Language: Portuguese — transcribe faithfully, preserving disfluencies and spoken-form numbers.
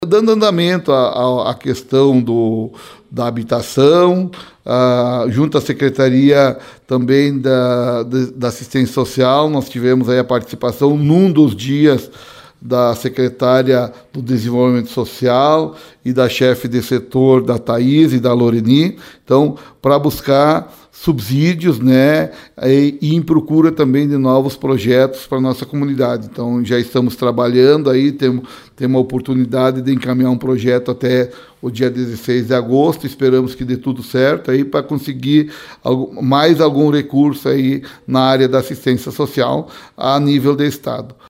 Dando andamento à, à, à questão do, da habitação, ah, junto à Secretaria também da, da Assistência Social, nós tivemos aí a participação num dos dias da secretária do Desenvolvimento Social e da chefe de setor da Thaís e da Loreni, então, para buscar subsídios, né, e, e em procura também de novos projetos para a nossa comunidade. Então, já estamos trabalhando aí, temos, temos a oportunidade de encaminhar um projeto até o dia dezesseis de agosto, esperamos que dê tudo certo aí para conseguir mais algum recurso aí na área da assistência social a nível do Estado.